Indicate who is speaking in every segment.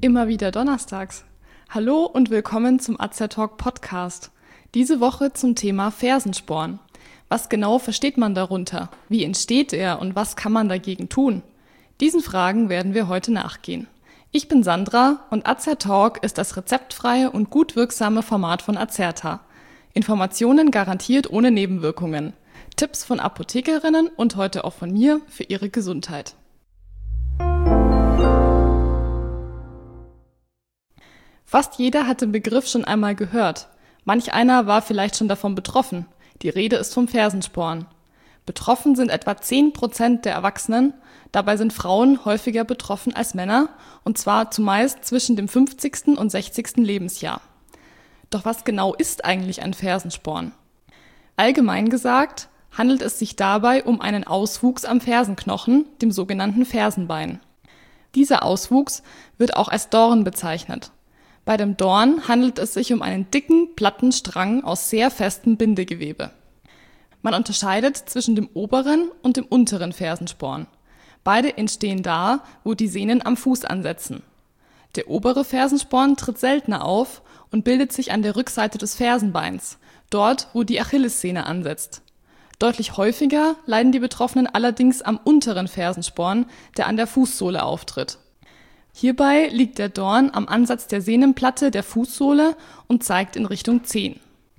Speaker 1: Immer wieder donnerstags. Hallo und willkommen zum Azertalk Podcast. Diese Woche zum Thema Fersensporn. Was genau versteht man darunter? Wie entsteht er und was kann man dagegen tun? Diesen Fragen werden wir heute nachgehen. Ich bin Sandra und Azertalk ist das rezeptfreie und gut wirksame Format von Azerta. Informationen garantiert ohne Nebenwirkungen. Tipps von Apothekerinnen und heute auch von mir für Ihre Gesundheit. Fast jeder hat den Begriff schon einmal gehört. Manch einer war vielleicht schon davon betroffen. Die Rede ist vom Fersensporn. Betroffen sind etwa 10% der Erwachsenen. Dabei sind Frauen häufiger betroffen als Männer, und zwar zumeist zwischen dem 50. und 60. Lebensjahr. Doch was genau ist eigentlich ein Fersensporn? Allgemein gesagt handelt es sich dabei um einen Auswuchs am Fersenknochen, dem sogenannten Fersenbein. Dieser Auswuchs wird auch als Dorn bezeichnet. Bei dem Dorn handelt es sich um einen dicken, platten Strang aus sehr festem Bindegewebe. Man unterscheidet zwischen dem oberen und dem unteren Fersensporn. Beide entstehen da, wo die Sehnen am Fuß ansetzen. Der obere Fersensporn tritt seltener auf und bildet sich an der Rückseite des Fersenbeins, dort, wo die Achillessehne ansetzt. Deutlich häufiger leiden die Betroffenen allerdings am unteren Fersensporn, der an der Fußsohle auftritt. Hierbei liegt der Dorn am Ansatz der Sehnenplatte der Fußsohle und zeigt in Richtung Zehen.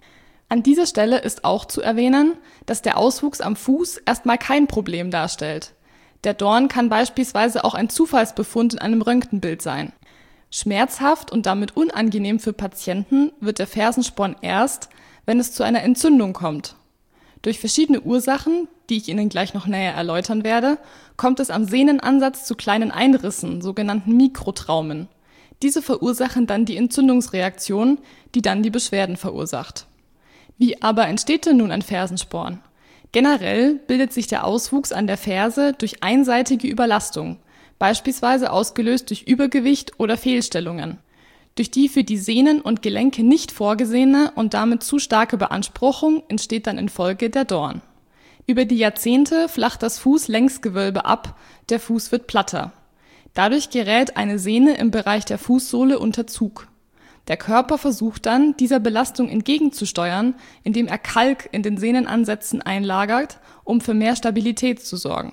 Speaker 1: An dieser Stelle ist auch zu erwähnen, dass der Auswuchs am Fuß erstmal kein Problem darstellt. Der Dorn kann beispielsweise auch ein Zufallsbefund in einem Röntgenbild sein. Schmerzhaft und damit unangenehm für Patienten wird der Fersensporn erst, wenn es zu einer Entzündung kommt. Durch verschiedene Ursachen, die ich Ihnen gleich noch näher erläutern werde, kommt es am Sehnenansatz zu kleinen Einrissen, sogenannten Mikrotraumen. Diese verursachen dann die Entzündungsreaktion, die dann die Beschwerden verursacht. Wie aber entsteht denn nun ein Fersensporn? Generell bildet sich der Auswuchs an der Ferse durch einseitige Überlastung, beispielsweise ausgelöst durch Übergewicht oder Fehlstellungen. Durch die für die Sehnen und Gelenke nicht vorgesehene und damit zu starke Beanspruchung entsteht dann in Folge der Dorn. Über die Jahrzehnte flacht das Fußlängsgewölbe ab, der Fuß wird platter. Dadurch gerät eine Sehne im Bereich der Fußsohle unter Zug. Der Körper versucht dann, dieser Belastung entgegenzusteuern, indem er Kalk in den Sehnenansätzen einlagert, um für mehr Stabilität zu sorgen.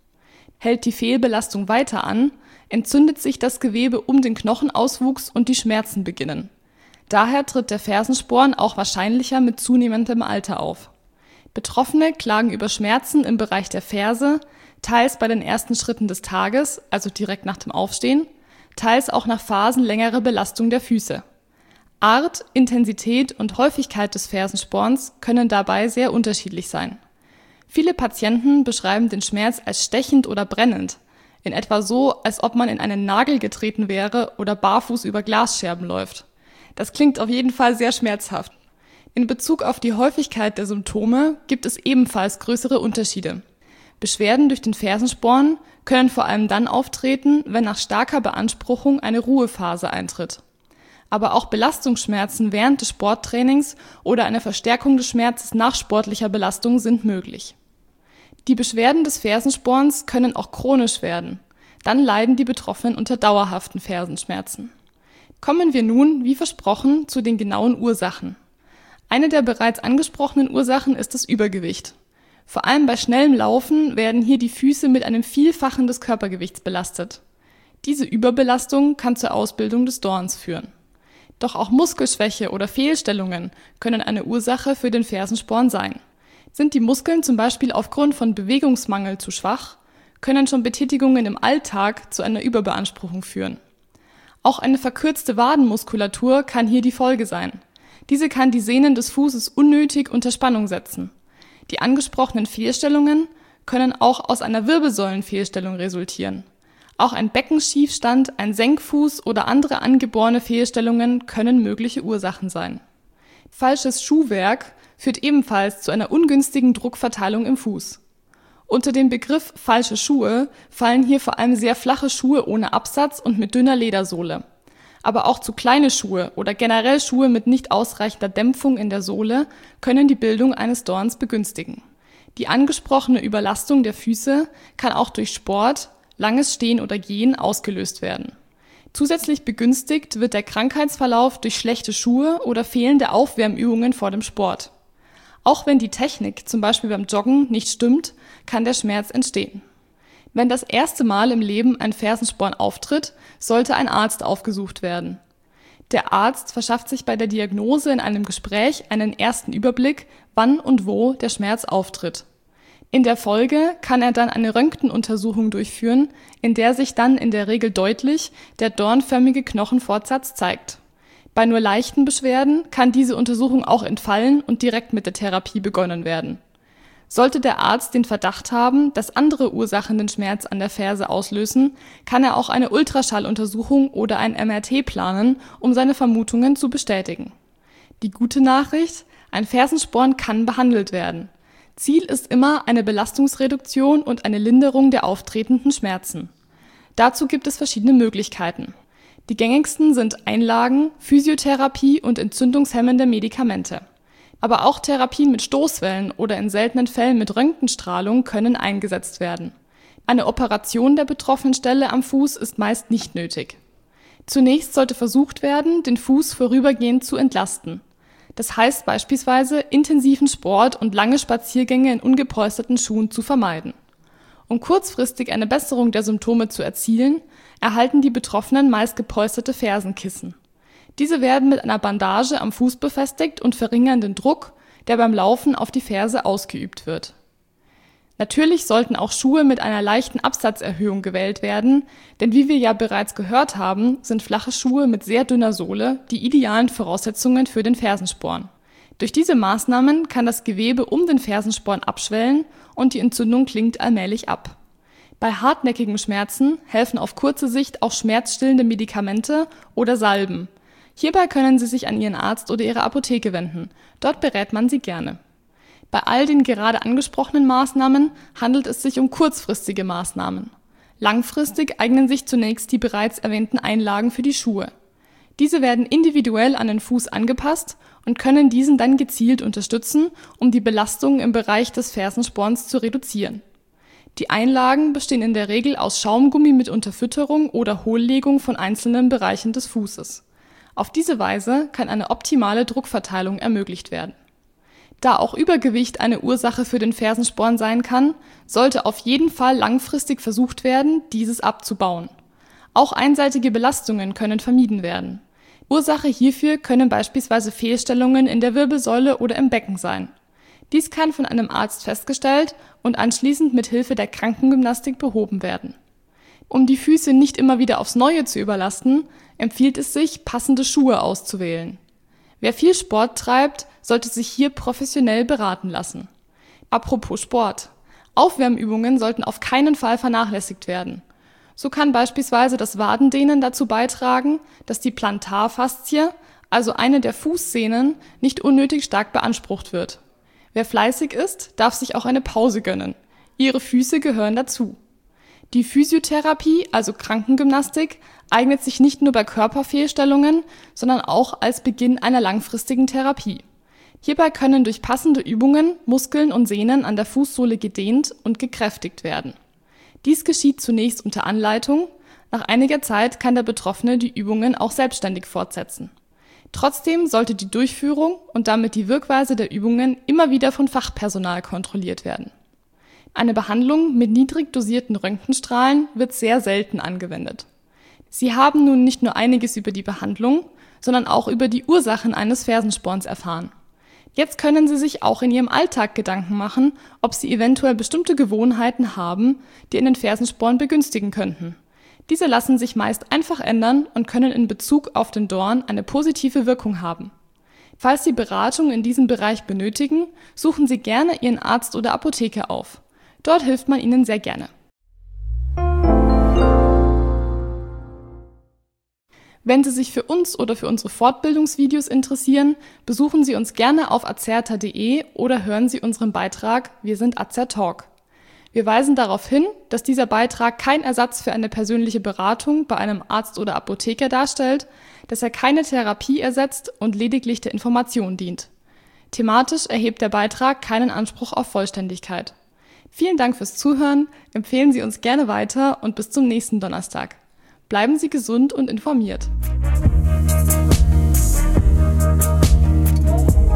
Speaker 1: Hält die Fehlbelastung weiter an, entzündet sich das Gewebe um den Knochenauswuchs und die Schmerzen beginnen. Daher tritt der Fersensporn auch wahrscheinlicher mit zunehmendem Alter auf. Betroffene klagen über Schmerzen im Bereich der Ferse, teils bei den ersten Schritten des Tages, also direkt nach dem Aufstehen, teils auch nach Phasen längerer Belastung der Füße. Art, Intensität und Häufigkeit des Fersensporns können dabei sehr unterschiedlich sein. Viele Patienten beschreiben den Schmerz als stechend oder brennend, in etwa so, als ob man in einen Nagel getreten wäre oder barfuß über Glasscherben läuft. Das klingt auf jeden Fall sehr schmerzhaft. In Bezug auf die Häufigkeit der Symptome gibt es ebenfalls größere Unterschiede. Beschwerden durch den Fersensporn können vor allem dann auftreten, wenn nach starker Beanspruchung eine Ruhephase eintritt. Aber auch Belastungsschmerzen während des Sporttrainings oder eine Verstärkung des Schmerzes nach sportlicher Belastung sind möglich. Die Beschwerden des Fersensporns können auch chronisch werden. Dann leiden die Betroffenen unter dauerhaften Fersenschmerzen. Kommen wir nun, wie versprochen, zu den genauen Ursachen. Eine der bereits angesprochenen Ursachen ist das Übergewicht. Vor allem bei schnellem Laufen werden hier die Füße mit einem Vielfachen des Körpergewichts belastet. Diese Überbelastung kann zur Ausbildung des Dorns führen. Doch auch Muskelschwäche oder Fehlstellungen können eine Ursache für den Fersensporn sein. Sind die Muskeln zum Beispiel aufgrund von Bewegungsmangel zu schwach, können schon Betätigungen im Alltag zu einer Überbeanspruchung führen. Auch eine verkürzte Wadenmuskulatur kann hier die Folge sein. Diese kann die Sehnen des Fußes unnötig unter Spannung setzen. Die angesprochenen Fehlstellungen können auch aus einer Wirbelsäulenfehlstellung resultieren. Auch ein Beckenschiefstand, ein Senkfuß oder andere angeborene Fehlstellungen können mögliche Ursachen sein. Falsches Schuhwerk führt ebenfalls zu einer ungünstigen Druckverteilung im Fuß. Unter dem Begriff falsche Schuhe fallen hier vor allem sehr flache Schuhe ohne Absatz und mit dünner Ledersohle. Aber auch zu kleine Schuhe oder generell Schuhe mit nicht ausreichender Dämpfung in der Sohle können die Bildung eines Dorns begünstigen. Die angesprochene Überlastung der Füße kann auch durch Sport, langes Stehen oder Gehen ausgelöst werden. Zusätzlich begünstigt wird der Krankheitsverlauf durch schlechte Schuhe oder fehlende Aufwärmübungen vor dem Sport. Auch wenn die Technik, zum Beispiel beim Joggen, nicht stimmt, kann der Schmerz entstehen. Wenn das erste Mal im Leben ein Fersensporn auftritt, sollte ein Arzt aufgesucht werden. Der Arzt verschafft sich bei der Diagnose in einem Gespräch einen ersten Überblick, wann und wo der Schmerz auftritt. In der Folge kann er dann eine Röntgenuntersuchung durchführen, in der sich dann in der Regel deutlich der dornförmige Knochenfortsatz zeigt. Bei nur leichten Beschwerden kann diese Untersuchung auch entfallen und direkt mit der Therapie begonnen werden. Sollte der Arzt den Verdacht haben, dass andere Ursachen den Schmerz an der Ferse auslösen, kann er auch eine Ultraschalluntersuchung oder ein MRT planen, um seine Vermutungen zu bestätigen. Die gute Nachricht: Ein Fersensporn kann behandelt werden. Ziel ist immer eine Belastungsreduktion und eine Linderung der auftretenden Schmerzen. Dazu gibt es verschiedene Möglichkeiten. Die gängigsten sind Einlagen, Physiotherapie und entzündungshemmende Medikamente. Aber auch Therapien mit Stoßwellen oder in seltenen Fällen mit Röntgenstrahlung können eingesetzt werden. Eine Operation der betroffenen Stelle am Fuß ist meist nicht nötig. Zunächst sollte versucht werden, den Fuß vorübergehend zu entlasten. Das heißt beispielsweise, intensiven Sport und lange Spaziergänge in ungepolsterten Schuhen zu vermeiden. Um kurzfristig eine Besserung der Symptome zu erzielen, erhalten die Betroffenen meist gepolsterte Fersenkissen. Diese werden mit einer Bandage am Fuß befestigt und verringern den Druck, der beim Laufen auf die Ferse ausgeübt wird. Natürlich sollten auch Schuhe mit einer leichten Absatzerhöhung gewählt werden, denn wie wir ja bereits gehört haben, sind flache Schuhe mit sehr dünner Sohle die idealen Voraussetzungen für den Fersensporn. Durch diese Maßnahmen kann das Gewebe um den Fersensporn abschwellen und die Entzündung klingt allmählich ab. Bei hartnäckigen Schmerzen helfen auf kurze Sicht auch schmerzstillende Medikamente oder Salben. Hierbei können Sie sich an Ihren Arzt oder Ihre Apotheke wenden. Dort berät man Sie gerne. Bei all den gerade angesprochenen Maßnahmen handelt es sich um kurzfristige Maßnahmen. Langfristig eignen sich zunächst die bereits erwähnten Einlagen für die Schuhe. Diese werden individuell an den Fuß angepasst und können diesen dann gezielt unterstützen, um die Belastung im Bereich des Fersensporns zu reduzieren. Die Einlagen bestehen in der Regel aus Schaumgummi mit Unterfütterung oder Hohllegung von einzelnen Bereichen des Fußes. Auf diese Weise kann eine optimale Druckverteilung ermöglicht werden. Da auch Übergewicht eine Ursache für den Fersensporn sein kann, sollte auf jeden Fall langfristig versucht werden, dieses abzubauen. Auch einseitige Belastungen können vermieden werden. Ursache hierfür können beispielsweise Fehlstellungen in der Wirbelsäule oder im Becken sein. Dies kann von einem Arzt festgestellt und anschließend mit Hilfe der Krankengymnastik behoben werden. Um die Füße nicht immer wieder aufs Neue zu überlasten, empfiehlt es sich, passende Schuhe auszuwählen. Wer viel Sport treibt, sollte sich hier professionell beraten lassen. Apropos Sport. Aufwärmübungen sollten auf keinen Fall vernachlässigt werden. So kann beispielsweise das Wadendehnen dazu beitragen, dass die Plantarfaszie, also eine der Fußsehnen, nicht unnötig stark beansprucht wird. Wer fleißig ist, darf sich auch eine Pause gönnen. Ihre Füße gehören dazu. Die Physiotherapie, also Krankengymnastik, eignet sich nicht nur bei Körperfehlstellungen, sondern auch als Beginn einer langfristigen Therapie. Hierbei können durch passende Übungen Muskeln und Sehnen an der Fußsohle gedehnt und gekräftigt werden. Dies geschieht zunächst unter Anleitung, nach einiger Zeit kann der Betroffene die Übungen auch selbstständig fortsetzen. Trotzdem sollte die Durchführung und damit die Wirkweise der Übungen immer wieder von Fachpersonal kontrolliert werden. Eine Behandlung mit niedrig dosierten Röntgenstrahlen wird sehr selten angewendet. Sie haben nun nicht nur einiges über die Behandlung, sondern auch über die Ursachen eines Fersensporns erfahren. Jetzt können Sie sich auch in Ihrem Alltag Gedanken machen, ob Sie eventuell bestimmte Gewohnheiten haben, die einen Fersensporn begünstigen könnten. Diese lassen sich meist einfach ändern und können in Bezug auf den Dorn eine positive Wirkung haben. Falls Sie Beratung in diesem Bereich benötigen, suchen Sie gerne Ihren Arzt oder Apotheker auf. Dort hilft man Ihnen sehr gerne. Wenn Sie sich für uns oder für unsere Fortbildungsvideos interessieren, besuchen Sie uns gerne auf azerta.de oder hören Sie unseren Beitrag Wir sind Azertalk. Wir weisen darauf hin, dass dieser Beitrag kein Ersatz für eine persönliche Beratung bei einem Arzt oder Apotheker darstellt, dass er keine Therapie ersetzt und lediglich der Information dient. Thematisch erhebt der Beitrag keinen Anspruch auf Vollständigkeit. Vielen Dank fürs Zuhören, empfehlen Sie uns gerne weiter und bis zum nächsten Donnerstag. Bleiben Sie gesund und informiert.